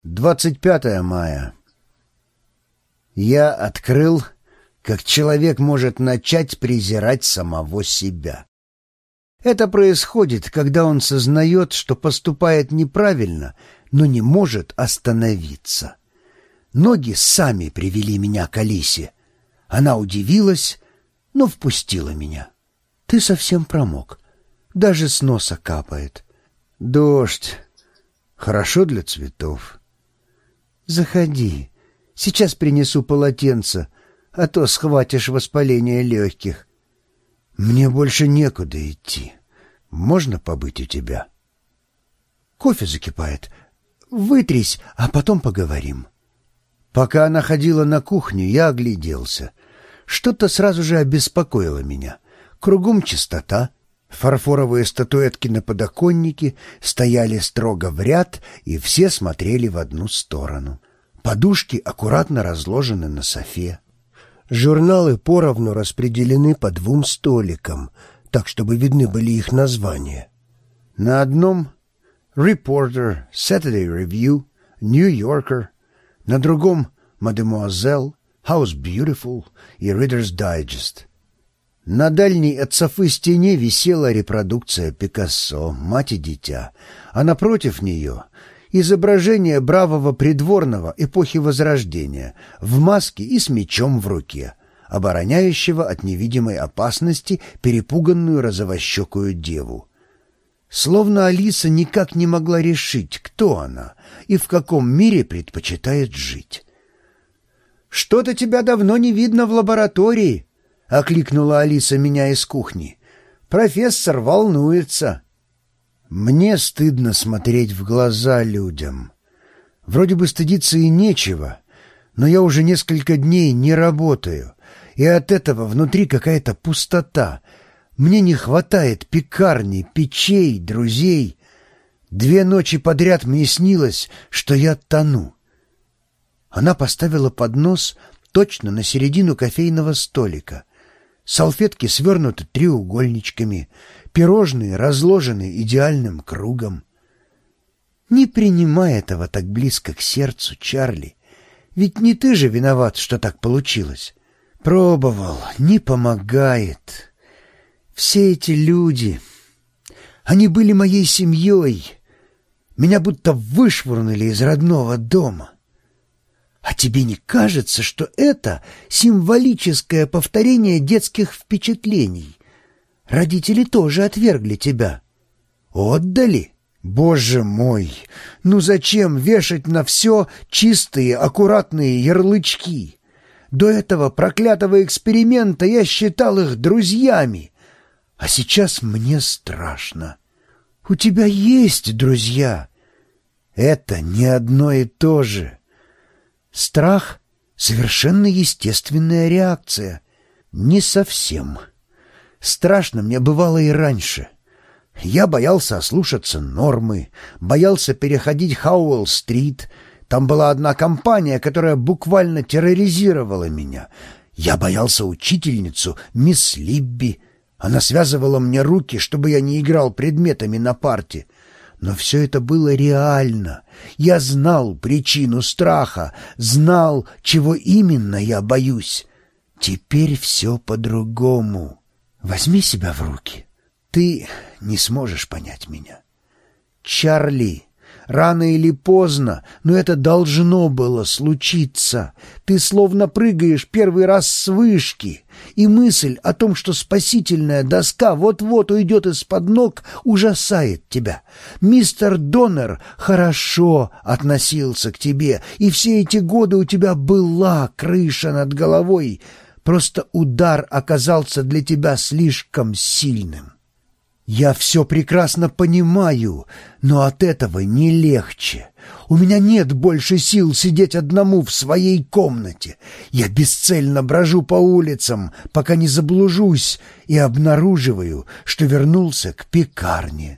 25 мая. Я открыл, как человек может начать презирать самого себя. Это происходит, когда он сознает, что поступает неправильно, но не может остановиться. Ноги сами привели меня к Алисе. Она удивилась, но впустила меня. «Ты совсем промок. Даже с носа капает». «Дождь. Хорошо для цветов». «Заходи. Сейчас принесу полотенце, а то схватишь воспаление легких». «Мне больше некуда идти. Можно побыть у тебя?» «Кофе закипает. Вытрись, а потом поговорим». Пока она ходила на кухню, я огляделся. Что-то сразу же обеспокоило меня. Кругом чистота. Фарфоровые статуэтки на подоконнике стояли строго в ряд, и все смотрели в одну сторону. Подушки аккуратно разложены на софе. Журналы поровну распределены по 2 столикам, так, чтобы видны были их названия. На одном «Reporter», «Saturday Review», «New Yorker», на другом «Mademoiselle», «House Beautiful» и «Reader's Digest». На дальней от софы стене висела репродукция Пикассо «Мать и дитя», а напротив нее изображение бравого придворного эпохи Возрождения в маске и с мечом в руке, обороняющего от невидимой опасности перепуганную розовощекую деву. Словно Алиса никак не могла решить, кто она и в каком мире предпочитает жить. «Что-то тебя давно не видно в лаборатории», — окликнула Алиса меня из кухни. «Профессор волнуется». Мне стыдно смотреть в глаза людям. Вроде бы стыдиться и нечего, но я уже несколько дней не работаю, и от этого внутри какая-то пустота. Мне не хватает пекарни, печей, друзей. 2 ночи подряд мне снилось, что я тону. Она поставила поднос точно на середину кофейного столика. Салфетки свернуты треугольничками, пирожные разложены идеальным кругом. Не принимай этого так близко к сердцу, Чарли. Ведь не ты же виноват, что так получилось. Пробовал, не помогает. Все эти люди, они были моей семьей. Меня будто вышвырнули из родного дома. А тебе не кажется, что это символическое повторение детских впечатлений? Родители тоже отвергли тебя. Отдали? Боже мой! Ну зачем вешать на все чистые, аккуратные ярлычки? До этого проклятого эксперимента я считал их друзьями. А сейчас мне страшно. У тебя есть друзья. Это не одно и то же. Страх — совершенно естественная реакция. Не совсем. Страшно мне бывало и раньше. Я боялся ослушаться нормы, боялся переходить Хауэлл-стрит. Там была одна компания, которая буквально терроризировала меня. Я боялся учительницу, мисс Либби. Она связывала мне руки, чтобы я не играл предметами на парте. Но все это было реально. Я знал причину страха, знал, чего именно я боюсь. Теперь все по-другому. Возьми себя в руки. Ты не сможешь понять меня. Чарли, рано или поздно, но это должно было случиться. Ты словно прыгаешь первый раз с вышки, и мысль о том, что спасительная доска вот-вот уйдет из-под ног, ужасает тебя. Мистер Доннер хорошо относился к тебе, и все эти годы у тебя была крыша над головой. Просто удар оказался для тебя слишком сильным. Я все прекрасно понимаю, но от этого не легче. У меня нет больше сил сидеть одному в своей комнате. Я бесцельно брожу по улицам, пока не заблужусь, и обнаруживаю, что вернулся к пекарне.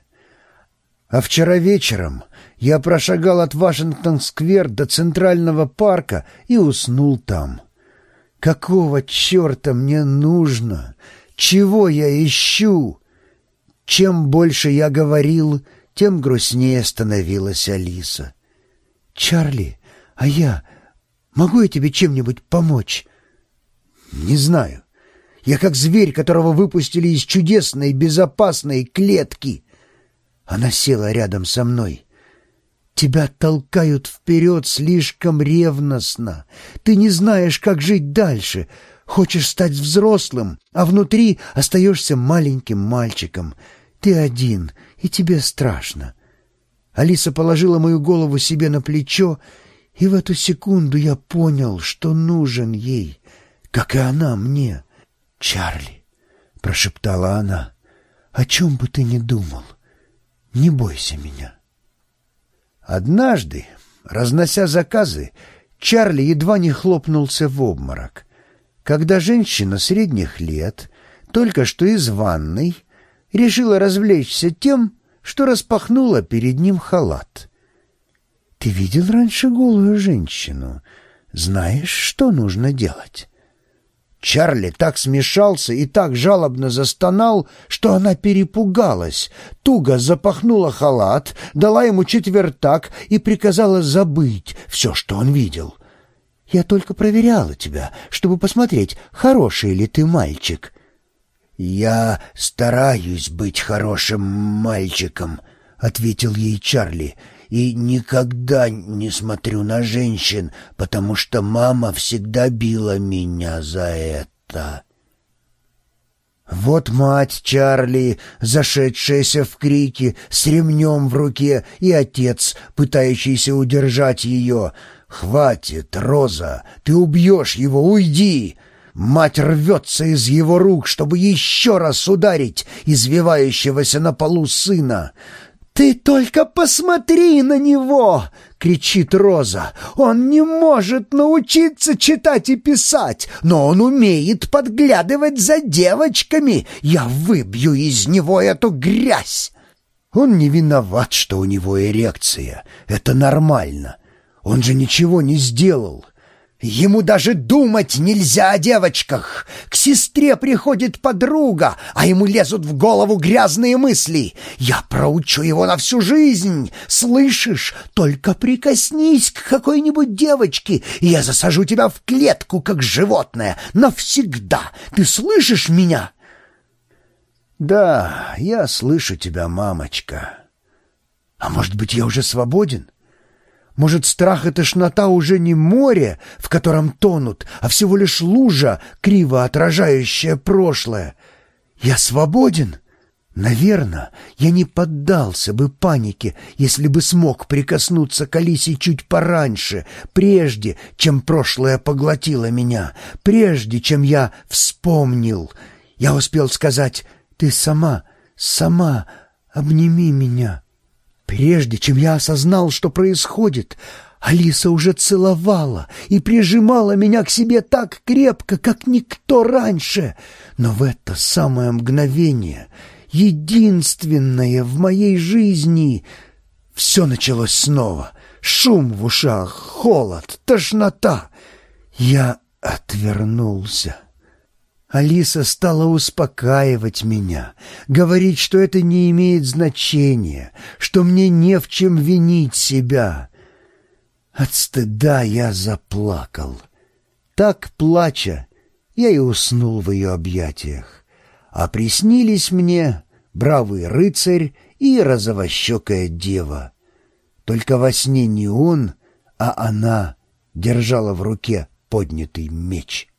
А вчера вечером я прошагал от Вашингтон-сквер до Центрального парка и уснул там. Какого черта мне нужно? Чего я ищу? Чем больше я говорил, тем грустнее становилась Алиса. «Чарли, а я... Могу я тебе чем-нибудь помочь?» «Не знаю. Я как зверь, которого выпустили из чудесной безопасной клетки». Она села рядом со мной. «Тебя толкают вперед слишком ревностно. Ты не знаешь, как жить дальше. Хочешь стать взрослым, а внутри остаешься маленьким мальчиком. Ты один, и тебе страшно». Алиса положила мою голову себе на плечо, и в эту секунду я понял, что нужен ей, как и она мне. «Чарли», — прошептала она, — «о чем бы ты ни думал, не бойся меня». Однажды, разнося заказы, Чарли едва не хлопнулся в обморок, когда женщина средних лет, только что из ванной, решила развлечься тем, что распахнула перед ним халат. «Ты видел раньше голую женщину? Знаешь, что нужно делать?» Чарли так смешался и так жалобно застонал, что она перепугалась, туго запахнула халат, дала ему четвертак и приказала забыть все, что он видел. «Я только проверяла тебя, чтобы посмотреть, хороший ли ты мальчик». «Я стараюсь быть хорошим мальчиком», — ответил ей Чарли, «и никогда не смотрю на женщин, потому что мама всегда била меня за это». Вот мать Чарли, зашедшаяся в крики, с ремнем в руке, и отец, пытающийся удержать ее. «Хватит, Роза, ты убьешь его, уйди!» Мать рвется из его рук, чтобы еще раз ударить извивающегося на полу сына. «Ты только посмотри на него!» — кричит Роза. «Он не может научиться читать и писать, но он умеет подглядывать за девочками. Я выбью из него эту грязь!» Он не виноват, что у него эрекция. Это нормально. Он же ничего не сделал. Ему даже думать нельзя о девочках. К сестре приходит подруга, а ему лезут в голову грязные мысли. Я проучу его на всю жизнь. Слышишь? Только прикоснись к какой-нибудь девочке, и я засажу тебя в клетку, как животное, навсегда. Ты слышишь меня? Да, я слышу тебя, мамочка. А может быть, я уже свободен? Может, страх и тошнота уже не море, в котором тонут, а всего лишь лужа, криво отражающая прошлое? Я свободен? Наверное, я не поддался бы панике, если бы смог прикоснуться к Алисе чуть пораньше, прежде, чем прошлое поглотило меня, прежде, чем я вспомнил. Я успел сказать: «Ты сама обними меня». Прежде чем я осознал, что происходит, Алиса уже целовала и прижимала меня к себе так крепко, как никто раньше. Но в это самое мгновение, единственное в моей жизни, все началось снова. Шум в ушах, холод, тошнота. Я отвернулся. Алиса стала успокаивать меня, говорить, что это не имеет значения, что мне не в чем винить себя. От стыда я заплакал. Так, плача, я и уснул в ее объятиях. А приснились мне бравый рыцарь и розовощекая дева. Только во сне не он, а она держала в руке поднятый меч.